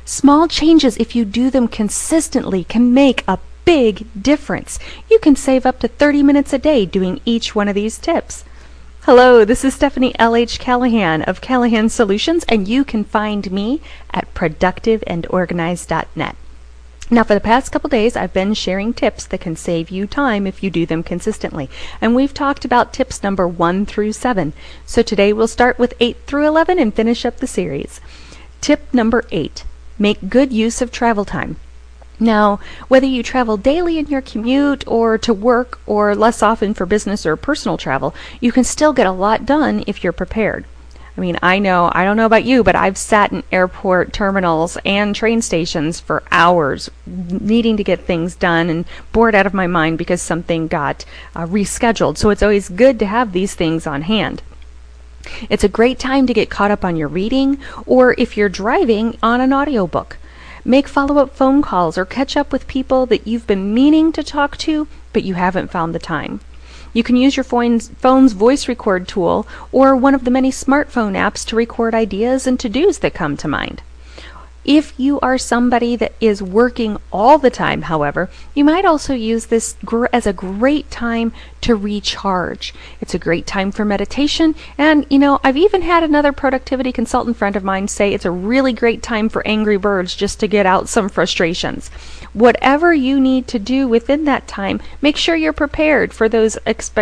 Small changes, if you do them consistently, can make a big difference. You can save up to 30 minutes a day doing each one of these tips. Hello, this is Stephanie L.H. Callahan of Callahan Solutions, and you can find me at productiveandorganized.net. Now, for the past couple days, I've been sharing tips that can save you time if you do them consistently. And we've talked about tips number 1 through 7. So today we'll start with 8 through 11 and finish up the series. Tip number 8, make good use of travel time. Now, whether you travel daily in your commute or to work or less often for business or personal travel, you can still get a lot done if you're prepared. I mean, I don't know about you, but I've sat in airport terminals and train stations for hours needing to get things done and bored out of my mind because something got rescheduled. So it's always good to have these things on hand. It's a great time to get caught up on your reading, or if you're driving, on an audiobook. Make follow-up phone calls or catch up with people that you've been meaning to talk to, but you haven't found the time. You can use your phone's voice record tool or one of the many smartphone apps to record ideas and to-dos that come to mind. If you are somebody that is working all the time, however, you might also use this as a great time to recharge. It's a great time for meditation, and I've even had another productivity consultant friend of mine say it's a really great time for Angry Birds just to get out some frustrations. Whatever you need to do within that time, make sure you're prepared for those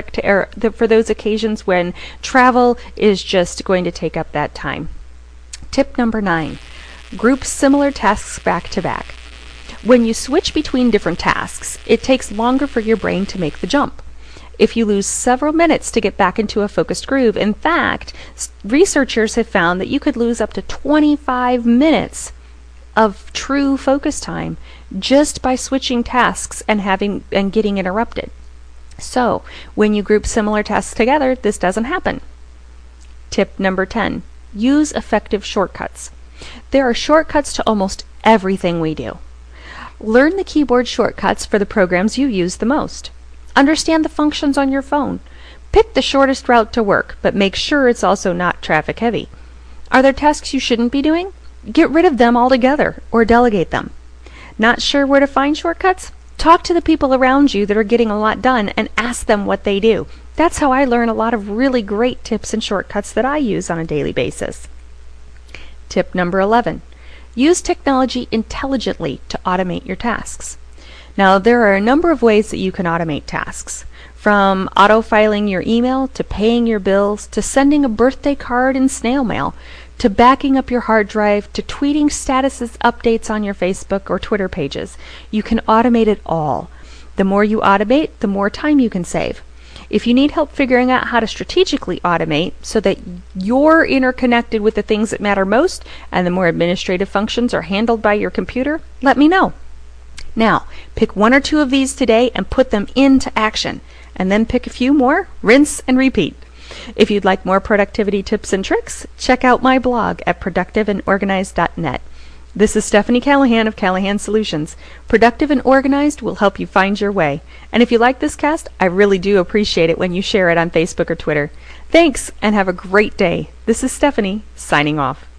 occasions when travel is just going to take up that time. Tip number 9. Group similar tasks back to back. When you switch between different tasks, it takes longer for your brain to make the jump. If you lose several minutes to get back into a focused groove, in fact, researchers have found that you could lose up to 25 minutes of true focus time just by switching tasks and getting interrupted. So, when you group similar tasks together, this doesn't happen. Tip number 10. Use effective shortcuts. There are shortcuts to almost everything we do. Learn the keyboard shortcuts for the programs you use the most. Understand the functions on your phone. Pick the shortest route to work, but make sure it's also not traffic heavy. Are there tasks you shouldn't be doing? Get rid of them altogether or delegate them. Not sure where to find shortcuts? Talk to the people around you that are getting a lot done and ask them what they do. That's how I learn a lot of really great tips and shortcuts that I use on a daily basis. Tip number 11. Use technology intelligently to automate your tasks. Now, there are a number of ways that you can automate tasks. From auto-filing your email, to paying your bills, to sending a birthday card in snail mail, to backing up your hard drive, to tweeting statuses updates on your Facebook or Twitter pages. You can automate it all. The more you automate, the more time you can save. If you need help figuring out how to strategically automate so that you're interconnected with the things that matter most and the more administrative functions are handled by your computer, let me know. Now, pick 1 or 2 of these today and put them into action, and then pick a few more, rinse and repeat. If you'd like more productivity tips and tricks, check out my blog at productiveandorganized.net. This is Stephanie Callahan of Callahan Solutions. Productive and Organized will help you find your way. And if you like this cast, I really do appreciate it when you share it on Facebook or Twitter. Thanks, and have a great day. This is Stephanie, signing off.